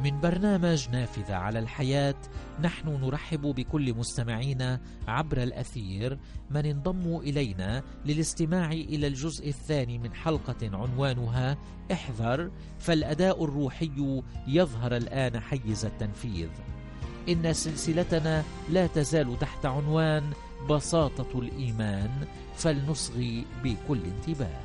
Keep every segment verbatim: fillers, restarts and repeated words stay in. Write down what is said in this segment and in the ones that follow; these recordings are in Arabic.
من برنامج نافذة على الحياة، نحن نرحب بكل مستمعينا عبر الأثير من انضموا إلينا للاستماع إلى الجزء الثاني من حلقة عنوانها احذر، فالأداء الروحي يظهر الآن حيز التنفيذ. إن سلسلتنا لا تزال تحت عنوان بساطة الإيمان، فلنصغي بكل انتباه.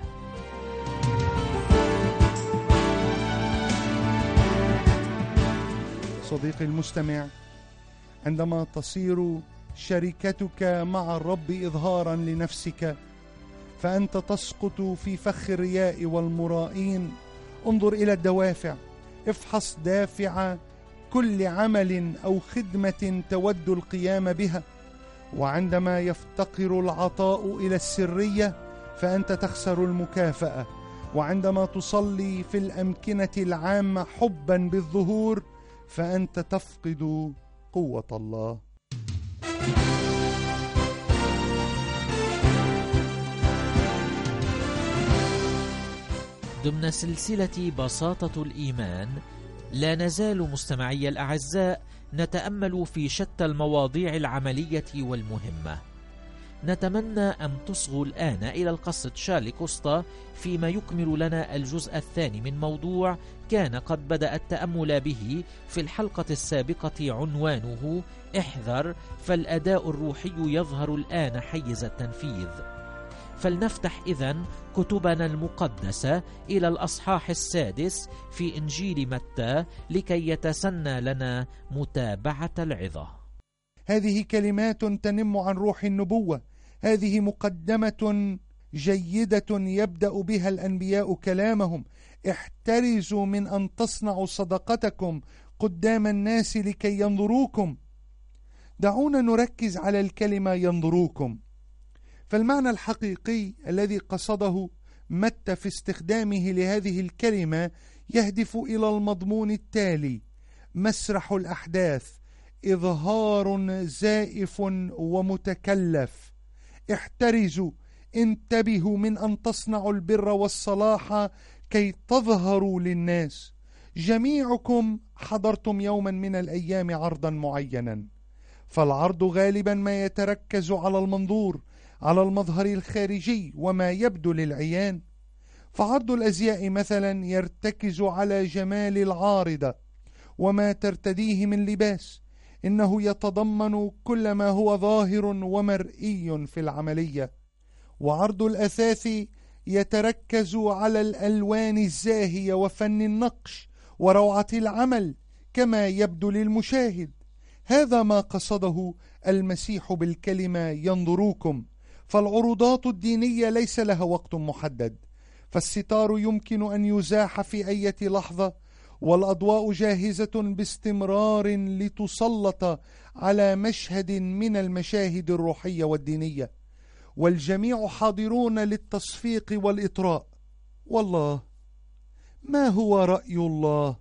صديقي المستمع، عندما تصير شركتك مع الرب إظهارا لنفسك فأنت تسقط في فخ الرياء والمرائين. انظر إلى الدوافع، افحص دافع كل عمل أو خدمة تود القيام بها، وعندما يفتقر العطاء إلى السرية فأنت تخسر المكافأة، وعندما تصلي في الأمكنة العامة حبا بالظهور فأنت تفقد قوة الله. ضمن سلسلة بساطة الإيمان لا نزال مستمعي الأعزاء نتأمل في شتى المواضيع العملية والمهمة. نتمنى أن تصغوا الآن إلى القصة شارلي كوستا فيما يكمل لنا الجزء الثاني من موضوع كان قد بدأ التأمل به في الحلقة السابقة، عنوانه احذر، فالأداء الروحي يظهر الآن حيز التنفيذ. فلنفتح إذن كتبنا المقدسة إلى الأصحاح السادس في إنجيل متى لكي يتسنى لنا متابعة العظة. هذه كلمات تنم عن روح النبوة، هذه مقدمة جيدة يبدأ بها الأنبياء كلامهم. احترزوا من أن تصنعوا صدقتكم قدام الناس لكي ينظروكم. دعونا نركز على الكلمة ينظروكم، فالمعنى الحقيقي الذي قصده متى في استخدامه لهذه الكلمة يهدف إلى المضمون التالي: مسرح الأحداث، إظهار زائف ومتكلف. احترزوا، انتبهوا من أن تصنعوا البر والصلاح كي تظهروا للناس. جميعكم حضرتم يوما من الأيام عرضا معينا، فالعرض غالبا ما يتركز على المنظور، على المظهر الخارجي وما يبدو للعيان. فعرض الأزياء مثلا يرتكز على جمال العارضة وما ترتديه من لباس، إنه يتضمن كل ما هو ظاهر ومرئي في العملية. وعرض الأثاث يتركز على الألوان الزاهية وفن النقش وروعة العمل كما يبدو للمشاهد. هذا ما قصده المسيح بالكلمة ينظروكم. فالعروضات الدينية ليس لها وقت محدد، فالستار يمكن أن يزاح في أي لحظة، والأضواء جاهزة باستمرار لتسلط على مشهد من المشاهد الروحية والدينية، والجميع حاضرون للتصفيق والإطراء. والله، ما هو رأي الله؟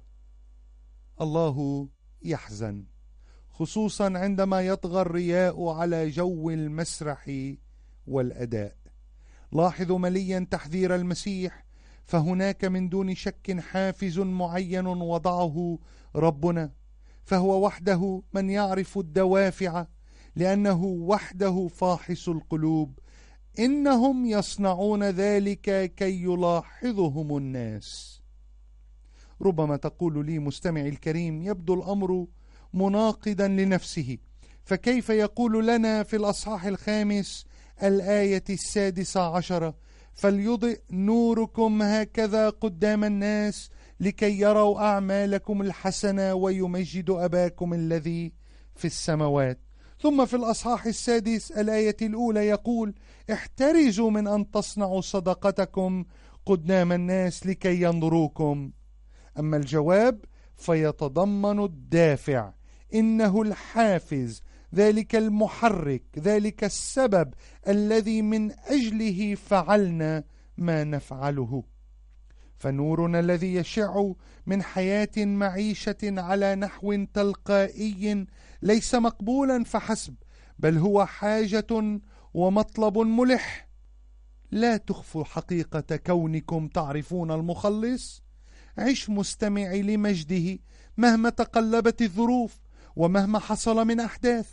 الله يحزن، خصوصا عندما يطغى الرياء على جو المسرح والأداء. لاحظوا مليا تحذير المسيح، فهناك من دون شك حافز معين وضعه ربنا، فهو وحده من يعرف الدوافع، لأنه وحده فاحص القلوب. إنهم يصنعون ذلك كي يلاحظهم الناس. ربما تقول لي مستمعي الكريم: يبدو الأمر مناقضا لنفسه، فكيف يقول لنا في الأصحاح الخامس الآية السادسة عشرة: فليضئ نوركم هكذا قدام الناس لكي يروا أعمالكم الحسنة ويمجدوا أباكم الذي في السماوات. ثم في الأصحاح السادس الآية الأولى يقول: احترزوا من أن تصنعوا صدقتكم قدام الناس لكي ينظروكم. أما الجواب فيتضمن الدافع، إنه الحافز، ذلك المحرك، ذلك السبب الذي من أجله فعلنا ما نفعله. فنورنا الذي يشع من حياة معيشة على نحو تلقائي ليس مقبولا فحسب، بل هو حاجة ومطلب ملح. لا تخفوا حقيقة كونكم تعرفون المخلص. عش مستمعي لمجده مهما تقلبت الظروف ومهما حصل من أحداث،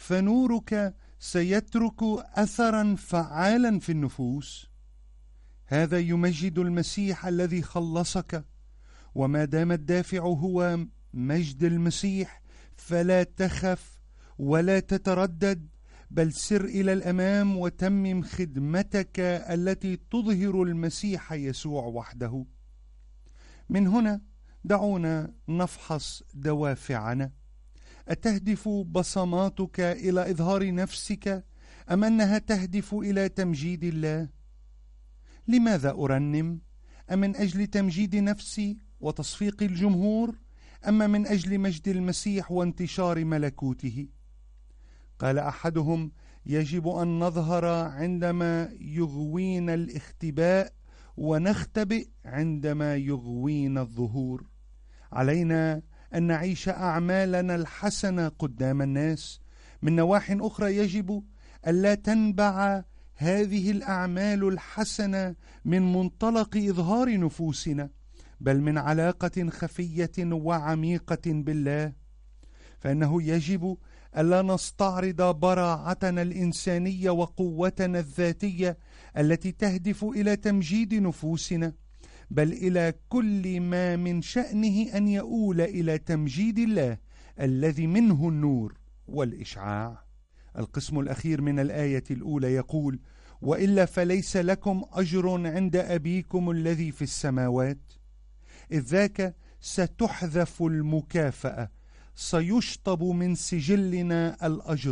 فنورك سيترك أثرا فعالا في النفوس. هذا يمجد المسيح الذي خلصك، وما دام الدافع هو مجد المسيح فلا تخف ولا تتردد، بل سر إلى الأمام وتمم خدمتك التي تظهر المسيح يسوع وحده. من هنا دعونا نفحص دوافعنا. أتهدف بصماتك إلى إظهار نفسك أم أنها تهدف إلى تمجيد الله؟ لماذا أرنم؟ أم من أجل تمجيد نفسي وتصفيق الجمهور، أما من أجل مجد المسيح وانتشار ملكوته؟ قال أحدهم: يجب أن نظهر عندما يغوينا الاختباء ونختبئ عندما يغوينا الظهور. علينا أن نعيش أعمالنا الحسنة قدام الناس. من نواح أخرى يجب ألا تنبع هذه الأعمال الحسنة من منطلق إظهار نفوسنا، بل من علاقة خفية وعميقة بالله، فإنه يجب ألا نستعرض براعتنا الإنسانية وقوتنا الذاتية التي تهدف إلى تمجيد نفوسنا، بل إلى كل ما من شأنه أن يؤول إلى تمجيد الله الذي منه النور والإشعاع. القسم الأخير من الآية الأولى يقول: وإلا فليس لكم أجر عند أبيكم الذي في السماوات. إذ ذاك ستحذف المكافأة، سيشطب من سجلنا الأجر،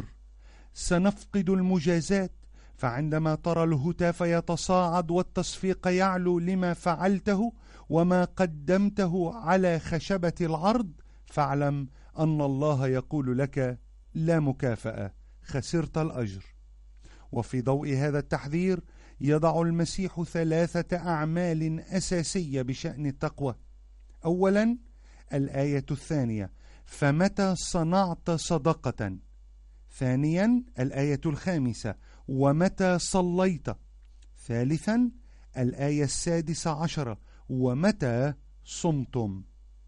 سنفقد المجازات. فعندما ترى الهتاف يتصاعد والتصفيق يعلو لما فعلته وما قدمته على خشبة العرض، فاعلم أن الله يقول لك: لا مكافأة، خسرت الأجر. وفي ضوء هذا التحذير يضع المسيح ثلاثة أعمال أساسية بشأن التقوى. أولا، الآية الثانية: فمتى صنعت صدقة. ثانيا، الآية الخامسة: ومتى صليت. ثالثا، الآية السادسة عشرة: ومتى صمتم.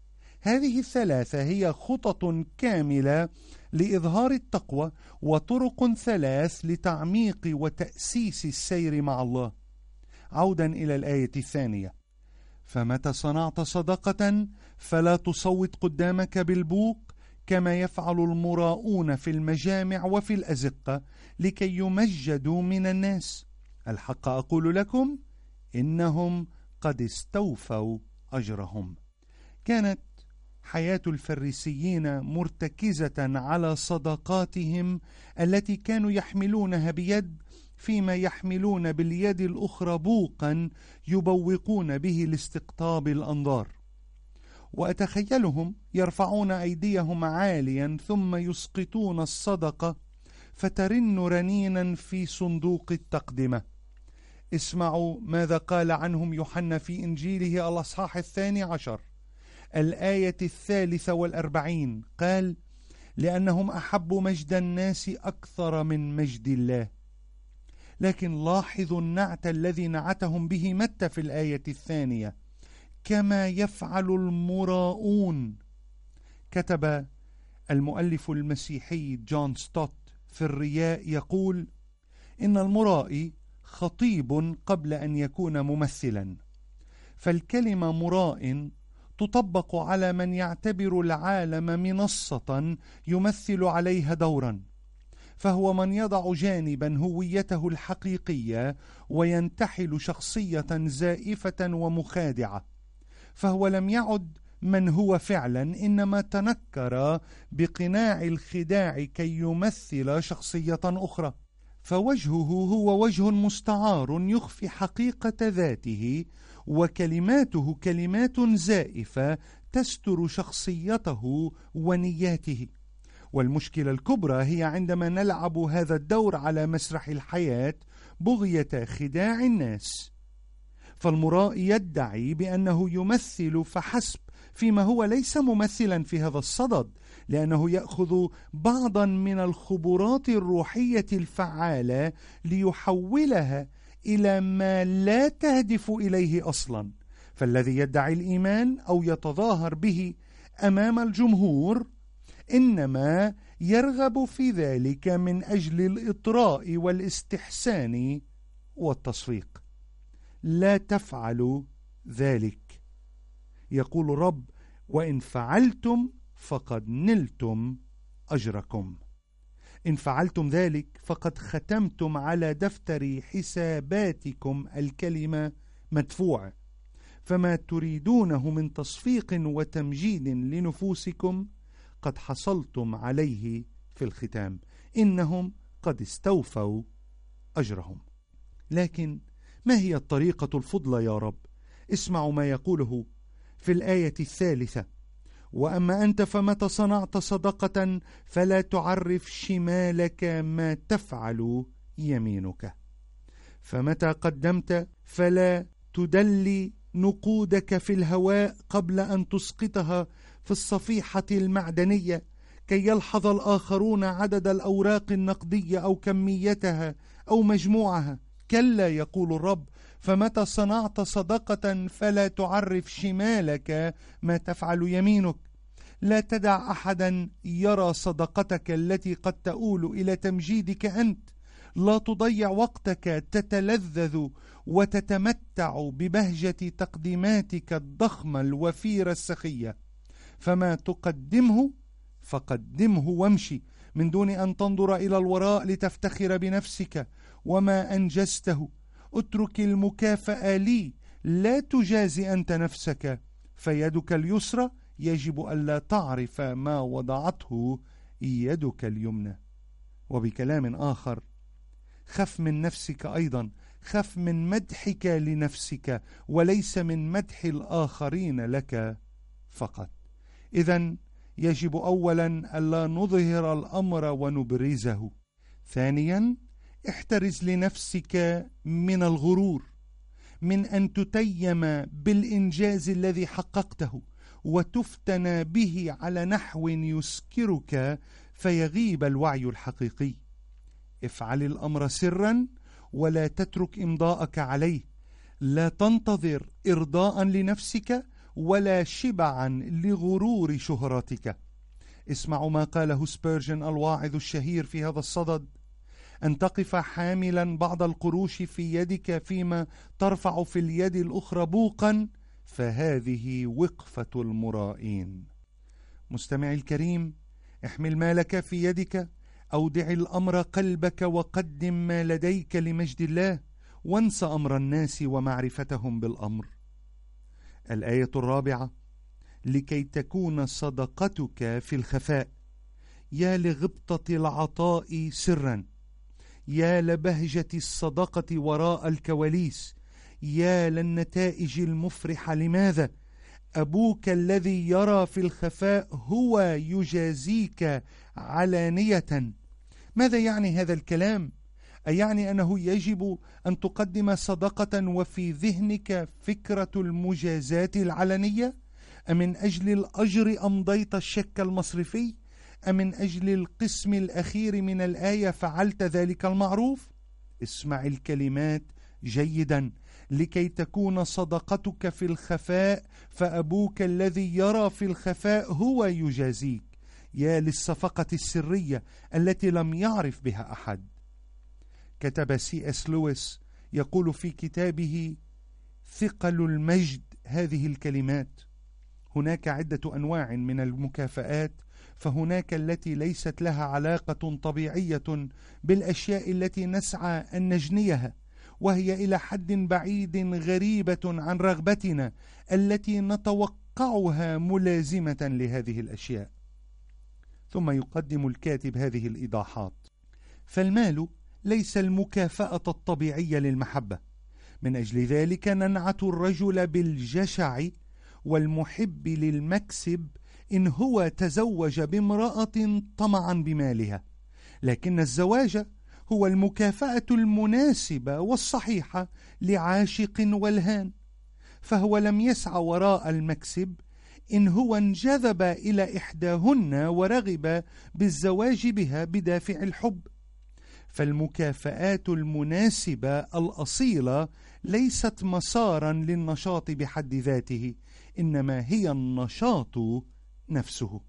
هذه الثلاثة هي خطط كاملة لإظهار التقوى وطرق ثلاث لتعميق وتأسيس السير مع الله. عودا إلى الآية الثانية: فمتى صنعت صدقة فلا تصوت قدامك بالبوق كما يفعل المراؤون في المجامع وفي الأزقة لكي يمجدوا من الناس. الحق أقول لكم إنهم قد استوفوا أجرهم. كانت حياة الفريسيين مرتكزة على صدقاتهم التي كانوا يحملونها بيد، فيما يحملون باليد الأخرى بوقا يبوقون به لاستقطاب الأنظار. وأتخيلهم يرفعون أيديهم عاليا ثم يسقطون الصدقة فترن رنينا في صندوق التقدمة. اسمعوا ماذا قال عنهم يوحنا في إنجيله الأصحاح الثاني عشر الآية الثالثة والأربعين، قال: لأنهم أحبوا مجد الناس أكثر من مجد الله. لكن لاحظوا النعت الذي نعتهم به متى في الآية الثانية: كما يفعل المراؤون. كتب المؤلف المسيحي جون ستوت في الرياء يقول: إن المرائي خطيب قبل أن يكون ممثلا، فالكلمة مراء تطبق على من يعتبر العالم منصة يمثل عليها دورا، فهو من يضع جانبا هويته الحقيقية وينتحل شخصية زائفة ومخادعة، فهو لم يعد من هو فعلا، إنما تنكر بقناع الخداع كي يمثل شخصية أخرى. فوجهه هو وجه مستعار يخفي حقيقة ذاته، وكلماته كلمات زائفة تستر شخصيته ونياته. والمشكلة الكبرى هي عندما نلعب هذا الدور على مسرح الحياة بغية خداع الناس. فالمرائي يدعي بأنه يمثل فحسب، فيما هو ليس ممثلا في هذا الصدد، لأنه يأخذ بعضا من الخبرات الروحية الفعالة ليحولها إلى ما لا تهدف إليه أصلا، فالذي يدعي الإيمان أو يتظاهر به أمام الجمهور إنما يرغب في ذلك من أجل الإطراء والاستحسان والتصفيق. لا تفعلوا ذلك، يقول الرب: وإن فعلتم فقد نلتم أجركم. إن فعلتم ذلك فقد ختمتم على دفتر حساباتكم الكلمة مدفوع، فما تريدونه من تصفيق وتمجيد لنفوسكم قد حصلتم عليه في الختام، إنهم قد استوفوا أجرهم. لكن ما هي الطريقة الفضلى يا رب؟ اسمعوا ما يقوله في الآية الثالثة: وأما أنت فمتى صنعت صدقة فلا تعرف شمالك ما تفعل يمينك، فمتى قدمت فلا تدلي نقودك في الهواء قبل أن تسقطها في الصفيحة المعدنية كي يلحظ الآخرون عدد الأوراق النقدية أو كميتها أو مجموعها. كلا، يقول الرب: فمتى صنعت صدقة فلا تعرف شمالك ما تفعل يمينك. لا تدع أحدا يرى صدقتك التي قد تؤول إلى تمجيدك أنت. لا تضيع وقتك تتلذذ وتتمتع ببهجة تقديماتك الضخمة الوفيرة السخية. فما تقدمه فقدمه وامشي من دون أن تنظر إلى الوراء لتفتخر بنفسك وما أنجزته. اترك المكافأة لي، لا تجازي أنت نفسك، فيدك اليسرى يجب ألا تعرف ما وضعته يدك اليمنى. وبكلام آخر: خف من نفسك أيضا، خف من مدحك لنفسك وليس من مدح الآخرين لك فقط. إذن يجب أولا ألا نظهر الأمر ونبرزه. ثانيا، احترز لنفسك من الغرور، من أن تتيم بالإنجاز الذي حققته وتفتن به على نحو يسكرك فيغيب الوعي الحقيقي. افعل الأمر سرا ولا تترك إمضاءك عليه. لا تنتظر إرضاء لنفسك ولا شبعا لغرور شهرتك. اسمعوا ما قاله سبيرجن الواعظ الشهير في هذا الصدد: أن تقف حاملا بعض القروش في يدك فيما ترفع في اليد الأخرى بوقا، فهذه وقفة المرائين. مستمعي الكريم، احمل مالك في يدك، أودع الأمر قلبك وقدم ما لديك لمجد الله، وانسى أمر الناس ومعرفتهم بالأمر. الآية الرابعة: لكي تكون صدقتك في الخفاء. يا لغبطة العطاء سرا، يا لبهجة الصدقة وراء الكواليس، يا للنتائج المفرحة. لماذا؟ أبوك الذي يرى في الخفاء هو يجازيك علانية. ماذا يعني هذا الكلام؟ أيعني أنه يجب أن تقدم صدقة وفي ذهنك فكرة المجازات العلنية؟ أم من أجل الأجر أمضيت الشك المصرفي؟ أم من أجل القسم الأخير من الآية فعلت ذلك المعروف؟ اسمع الكلمات جيدا: لكي تكون صدقتك في الخفاء فأبوك الذي يرى في الخفاء هو يجازيك. يا للصفقة السرية التي لم يعرف بها أحد. كتب سي اس لويس يقول في كتابه ثقل المجد هذه الكلمات: هناك عدة أنواع من المكافآت، فهناك التي ليست لها علاقة طبيعية بالأشياء التي نسعى أن نجنيها، وهي إلى حد بعيد غريبة عن رغبتنا التي نتوقعها ملازمة لهذه الأشياء. ثم يقدم الكاتب هذه الإيضاحات: فالمال ليس المكافأة الطبيعية للمحبة، من أجل ذلك ننعت الرجل بالجشع والمحب للمكسب إن هو تزوج بامرأة طمعا بمالها، لكن الزواج هو المكافأة المناسبة والصحيحة لعاشق والهان، فهو لم يسعى وراء المكسب إن هو انجذب إلى إحداهن ورغب بالزواج بها بدافع الحب، فالمكافآت المناسبة الأصيلة ليست مسارا للنشاط بحد ذاته، إنما هي النشاط نفسه.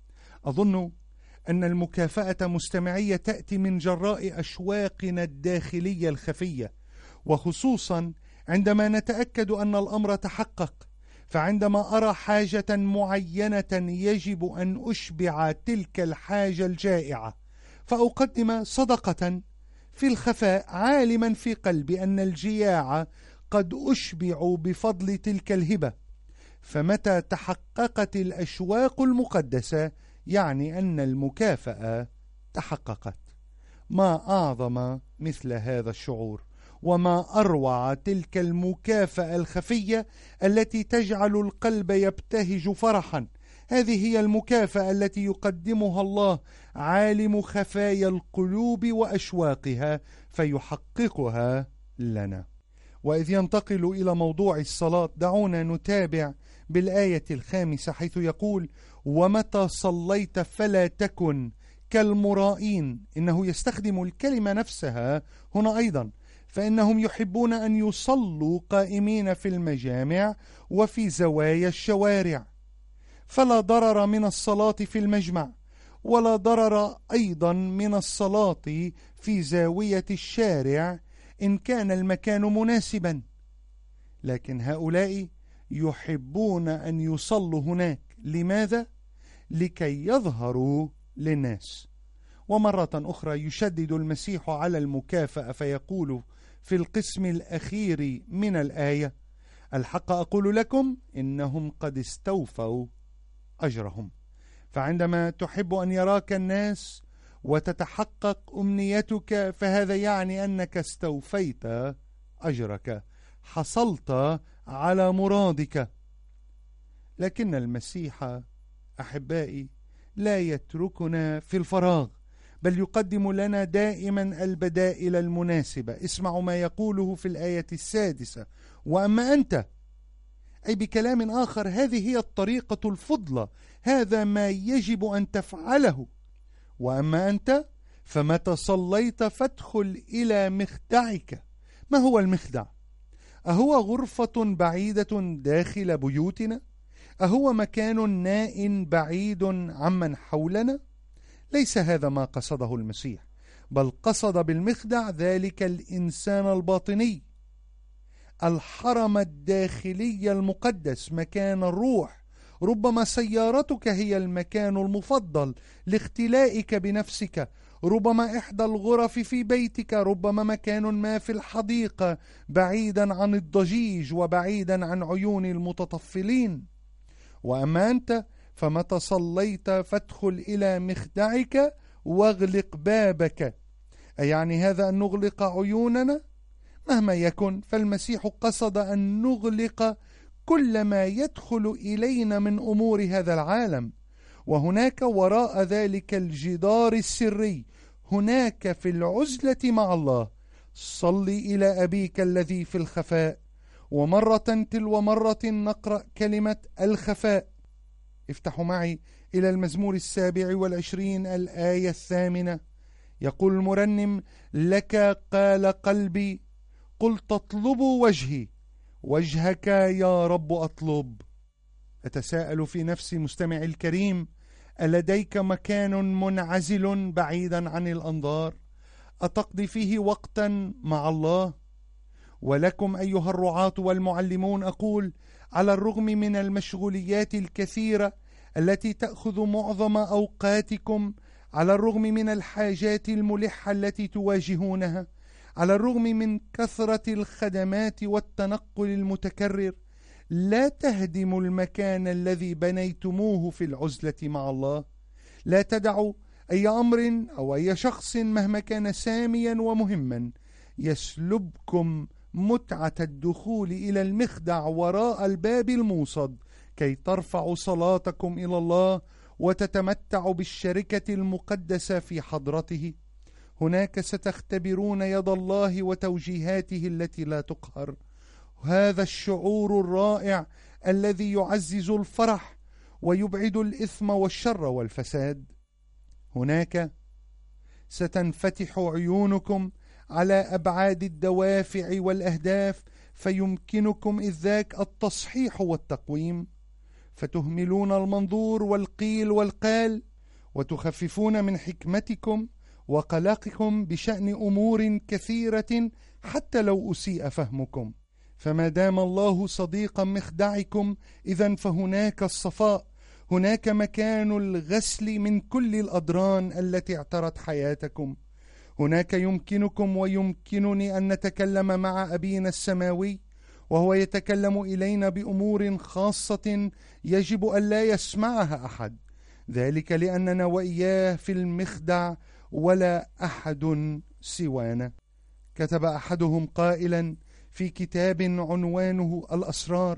أظن أن المكافأة مستمعية تأتي من جراء أشواقنا الداخلية الخفية، وخصوصا عندما نتأكد أن الأمر تحقق. فعندما أرى حاجة معينة يجب أن أشبع تلك الحاجة الجائعة، فأقدم صدقة في الخفاء، عالما في قلبي أن الجياع قد أشبع بفضل تلك الهبة. فمتى تحققت الأشواق المقدسة يعني أن المكافأة تحققت. ما أعظم مثل هذا الشعور، وما أروع تلك المكافأة الخفية التي تجعل القلب يبتهج فرحا. هذه هي المكافأة التي يقدمها الله، عالم خفايا القلوب وأشواقها، فيحققها لنا. وإذ ينتقل إلى موضوع الصلاة، دعونا نتابع بالآية الخامسة، حيث يقول: ومتى صليت فلا تكن كالمرائين. إنه يستخدم الكلمة نفسها هنا أيضا، فإنهم يحبون أن يصلوا قائمين في المجامع وفي زوايا الشوارع. فلا ضرر من الصلاة في المجمع، ولا ضرر أيضا من الصلاة في زاوية الشارع إن كان المكان مناسبا. لكن هؤلاء يحبون أن يصلوا هناك. لماذا؟ لكي يظهروا للناس. ومرة أخرى يشدد المسيح على المكافأة فيقول في القسم الأخير من الآية: الحق أقول لكم إنهم قد استوفوا أجرهم. فعندما تحب أن يراك الناس وتتحقق أمنيتك، فهذا يعني أنك استوفيت أجرك، حصلت على مرادك. لكن المسيح أحبائي لا يتركنا في الفراغ، بل يقدم لنا دائما البدائل المناسبة. اسمعوا ما يقوله في الآية السادسة: وأما أنت، أي بكلام آخر هذه هي الطريقة الفضلى، هذا ما يجب أن تفعله. وأما أنت فمتى صليت فادخل إلى مخدعك. ما هو المخدع؟ أهو غرفة بعيدة داخل بيوتنا؟ أهو مكان نائٍ بعيد عمن حولنا؟ ليس هذا ما قصده المسيح، بل قصد بالمخدع ذلك الإنسان الباطني، الحرم الداخلي المقدس، مكان الروح. ربما سيارتك هي المكان المفضل لاختلائك بنفسك، ربما إحدى الغرف في بيتك، ربما مكان ما في الحديقة بعيدا عن الضجيج وبعيدا عن عيون المتطفلين. وأما أنت فمتى صليت فادخل إلى مخدعك واغلق بابك. أي يعني هذا أن نغلق عيوننا مهما يكن. فالمسيح قصد أن نغلق كل ما يدخل إلينا من أمور هذا العالم. وهناك وراء ذلك الجدار السري، هناك في العزلة مع الله، صلي إلى أبيك الذي في الخفاء. ومرة تلو مرة نقرأ كلمة الخفاء. افتحوا معي إلى المزمور السابع والعشرين الآية الثامنة. يقول المرنم: لك قال قلبي قلت اطلب وجهي، وجهك يا رب أطلب. أتساءل في نفسي مستمعي الكريم: ألديك مكان منعزل بعيدا عن الأنظار أتقضي فيه وقتا مع الله؟ ولكم أيها الرعاة والمعلمون أقول: على الرغم من المشغوليات الكثيرة التي تأخذ معظم أوقاتكم، على الرغم من الحاجات الملحة التي تواجهونها، على الرغم من كثرة الخدمات والتنقل المتكرر، لا تهدموا المكان الذي بنيتموه في العزلة مع الله. لا تدعوا أي أمر أو أي شخص مهما كان ساميا ومهما يسلبكم متعة الدخول إلى المخدع وراء الباب الموصد، كي ترفعوا صلاتكم إلى الله وتتمتعوا بالشركة المقدسة في حضرته. هناك ستختبرون يد الله وتوجيهاته التي لا تقهر. هذا الشعور الرائع الذي يعزز الفرح ويبعد الإثم والشر والفساد. هناك ستنفتح عيونكم على أبعاد الدوافع والأهداف، فيمكنكم إذ ذاك التصحيح والتقويم، فتهملون المنظور والقيل والقال، وتخففون من حكمتكم وقلقكم بشأن أمور كثيرة حتى لو أسيء فهمكم. فما دام الله صديقا مخدعكم، إذن فهناك الصفاء، هناك مكان الغسل من كل الأضران التي اعترت حياتكم. هناك يمكنكم ويمكنني أن نتكلم مع أبينا السماوي، وهو يتكلم إلينا بأمور خاصة يجب أن لا يسمعها أحد، ذلك لأننا وإياه في المخدع ولا أحد سوانا. كتب أحدهم قائلا في كتاب عنوانه الأسرار: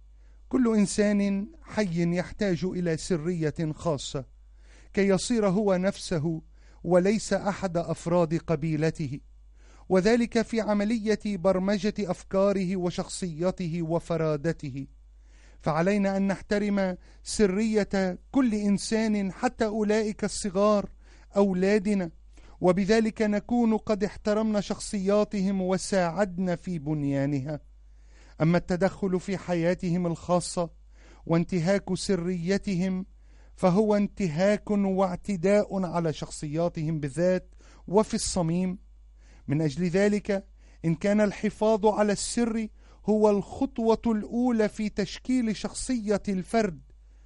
كل إنسان حي يحتاج إلى سرية خاصة كي يصير هو نفسه وليس أحد أفراد قبيلته، وذلك في عملية برمجة أفكاره وشخصيته وفرادته. فعلينا أن نحترم سرية كل إنسان حتى أولئك الصغار أولادنا، وبذلك نكون قد احترمنا شخصياتهم وساعدنا في بنيانها. أما التدخل في حياتهم الخاصة وانتهاك سريتهم فهو انتهاك واعتداء على شخصياتهم بالذات وفي الصميم. من أجل ذلك إن كان الحفاظ على السر هو الخطوة الأولى في تشكيل شخصية الفرد،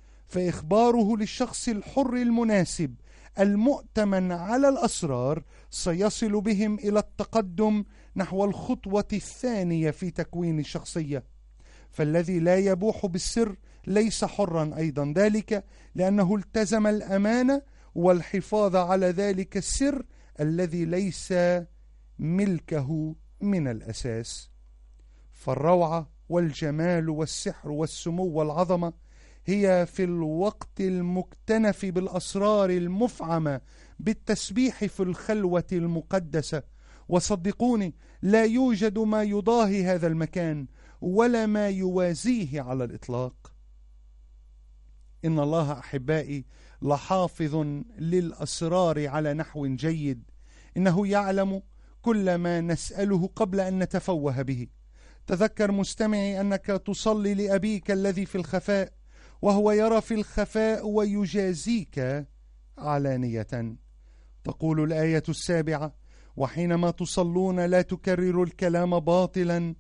فإخباره للشخص الحر المناسب المؤتمن على الأسرار سيصل بهم إلى التقدم نحو الخطوة الثانية في تكوين الشخصية. فالذي لا يبوح بالسر ليس حرا أيضا، ذلك لأنه التزم الأمانة والحفاظ على ذلك السر الذي ليس ملكه من الأساس. فالروعة والجمال والسحر والسمو والعظمة هي في الوقت المكتنف بالأسرار المفعمة بالتسبيح في الخلوة المقدسة. وصدقوني لا يوجد ما يضاهي هذا المكان ولا ما يوازيه على الإطلاق. إن الله أحبائي لحافظ للأسرار على نحو جيد، إنه يعلم كل ما نسأله قبل أن نتفوه به. تذكر مستمعي أنك تصلي لأبيك الذي في الخفاء، وهو يرى في الخفاء ويجازيك علانية. تقول الآية السابعة: وحينما تصلون لا تكرروا الكلام باطلا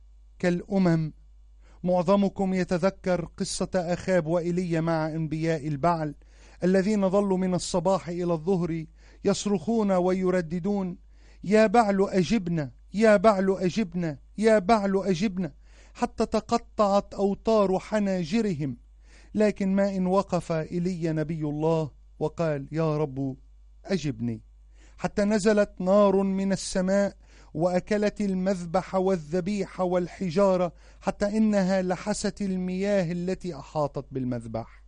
كالأمم. معظمكم يتذكر قصة أخاب وإيليا مع أنبياء البعل الذين ظلوا من الصباح إلى الظهر يصرخون ويرددون: يا بعل أجبنا، يا بعل أجبنا، يا بعل أجبنا، حتى تقطعت أوتار حناجرهم. لكن ما إن وقف إيليا نبي الله وقال: يا رب أجبني، حتى نزلت نار من السماء وأكلت المذبح والذبيح والحجارة حتى إنها لحست المياه التي أحاطت بالمذبح.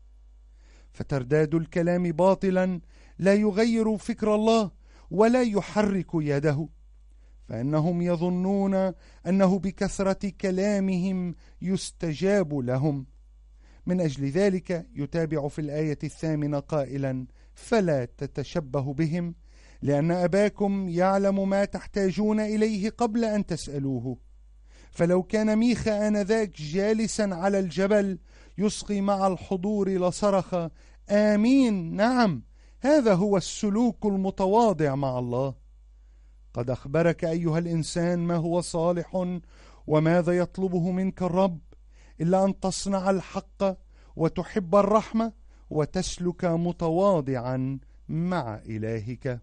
فترداد الكلام باطلا لا يغير فكر الله ولا يحرك يده، فإنهم يظنون أنه بكثرة كلامهم يستجاب لهم. من أجل ذلك يتابع في الآية الثامنة قائلا: فلا تتشبهوا بهم، لأن أباكم يعلم ما تحتاجون إليه قبل أن تسألوه. فلو كان ميخا آنذاك جالسا على الجبل يسقي مع الحضور لصرخ: آمين، نعم، هذا هو السلوك المتواضع مع الله. قد أخبرك أيها الإنسان ما هو صالح وماذا يطلبه منك الرب، إلا أن تصنع الحق وتحب الرحمة وتسلك متواضعا مع إلهك.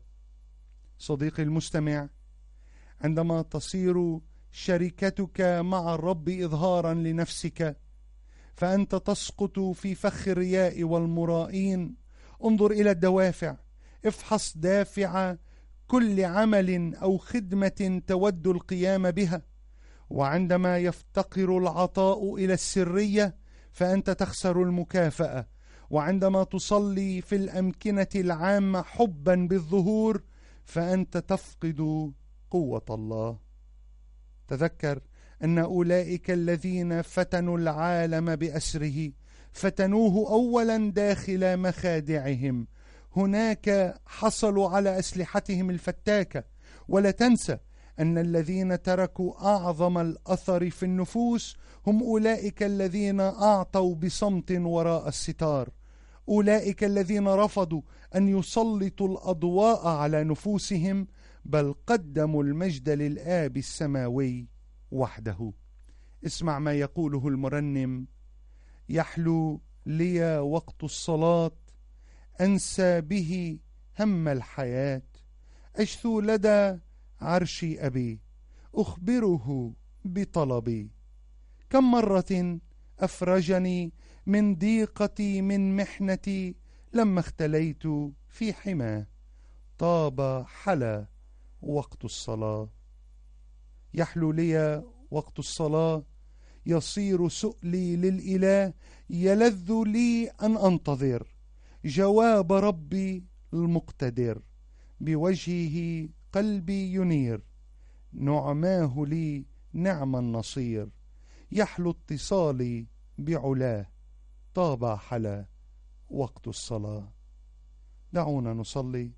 صديقي المستمع، عندما تصير شركتك مع الرب إظهارا لنفسك فأنت تسقط في فخ الرياء والمرائين. انظر إلى الدوافع، افحص دافع كل عمل أو خدمة تود القيام بها. وعندما يفتقر العطاء إلى السرية فأنت تخسر المكافأة، وعندما تصلي في الأمكنة العامة حبا بالظهور فأنت تفقد قوة الله. تذكر أن أولئك الذين فتنوا العالم بأسره فتنوه أولا داخل مخادعهم، هناك حصلوا على أسلحتهم الفتاكة. ولا تنسى أن الذين تركوا أعظم الأثر في النفوس هم أولئك الذين أعطوا بصمت وراء الستار، أولئك الذين رفضوا أن يسلطوا الأضواء على نفوسهم، بل قدموا المجد للآب السماوي وحده. اسمع ما يقوله المرنم: يحلو لي وقت الصلاة، أنسى به هم الحياة، أشثو لدى عرش أبي، أخبره بطلبي. كم مرة أفرجني من ضيقتي من محنتي، لما اختليت في حماه، طاب حلا وقت الصلاة. يحلو لي وقت الصلاة، يصير سؤلي للإله، يلذ لي أن أنتظر جواب ربي المقتدر، بوجهه قلبي ينير، نعماه لي نعم النصير، يحلو اتصالي بعلاه، طاب حلا وقت الصلاة. دعونا نصلي.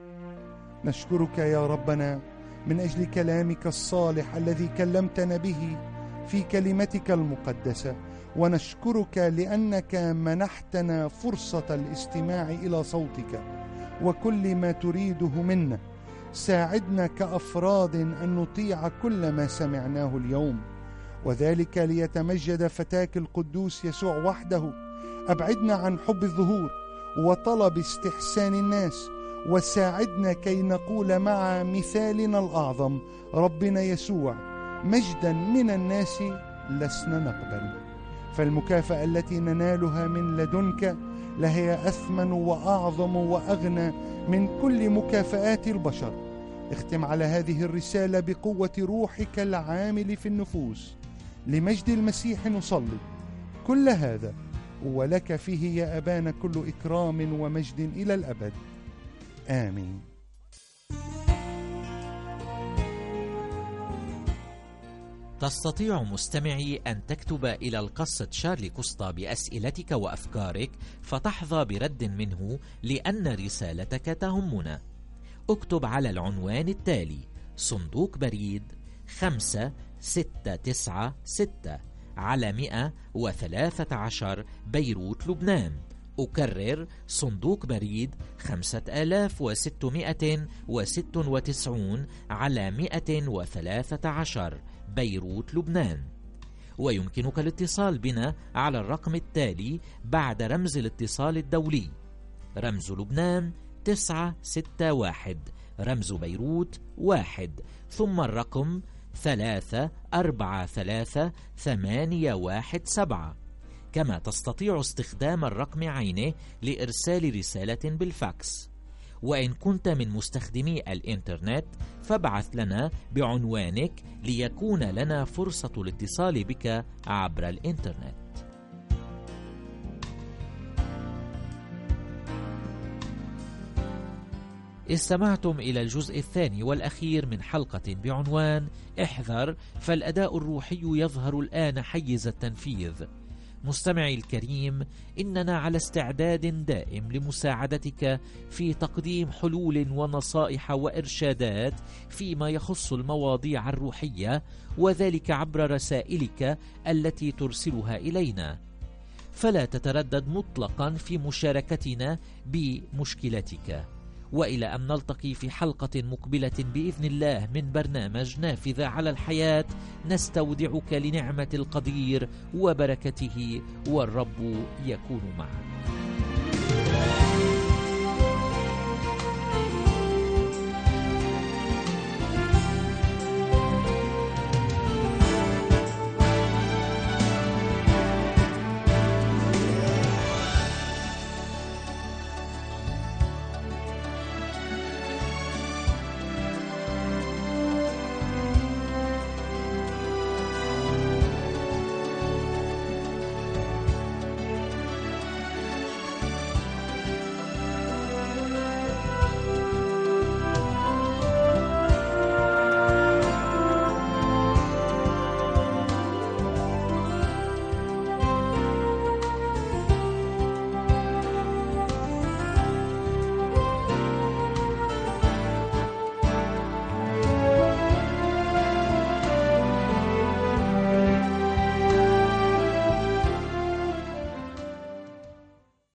نشكرك يا ربنا من أجل كلامك الصالح الذي كلمتنا به في كلمتك المقدسة، ونشكرك لأنك منحتنا فرصة الاستماع إلى صوتك وكل ما تريده منا. ساعدنا كأفراد أن نطيع كل ما سمعناه اليوم، وذلك ليتمجد فتاك القدوس يسوع وحده. أبعدنا عن حب الظهور وطلب استحسان الناس، وساعدنا كي نقول مع مثالنا الأعظم: ربنا يسوع، مجدا من الناس لسنا نقبل. فالمكافأة التي ننالها من لدنك لهي أثمن وأعظم وأغنى من كل مكافآت البشر. اختم على هذه الرسالة بقوة روحك العامل في النفوس. لمجد المسيح نصلي كل هذا، ولك فيه يا أبانا كل إكرام ومجد إلى الأبد. آمين. تستطيع مستمعي أن تكتب إلى القس تشارلي كوستا بأسئلتك وأفكارك فتحظى برد منه، لأن رسالتك تهمنا. اكتب على العنوان التالي: صندوق بريد خمسة ستة تسعة ستة على مئة وثلاثة عشر بيروت لبنان. أكرر: صندوق بريد خمسة آلاف وستمائة وستة وتسعين على مئة وثلاثة عشر بيروت لبنان. ويمكنك الاتصال بنا على الرقم التالي بعد رمز الاتصال الدولي: رمز لبنان تسعة ستة واحد، رمز بيروت واحد، ثم الرقم ثلاثة أربعة ثلاثة ثمانية واحد سبعة. كما تستطيع استخدام الرقم عينه لإرسال رسالة بالفاكس. وإن كنت من مستخدمي الإنترنت فابعث لنا بعنوانك ليكون لنا فرصة الاتصال بك عبر الإنترنت. استمعتم إلى الجزء الثاني والأخير من حلقة بعنوان احذر، فالأداء الروحي يظهر الآن حيز التنفيذ. مستمعي الكريم، إننا على استعداد دائم لمساعدتك في تقديم حلول ونصائح وإرشادات فيما يخص المواضيع الروحية، وذلك عبر رسائلك التي ترسلها إلينا. فلا تتردد مطلقا في مشاركتنا بمشكلتك. وإلى أن نلتقي في حلقة مقبلة بإذن الله من برنامج نافذة على الحياة، نستودعك لنعمة القدير وبركته، والرب يكون معك.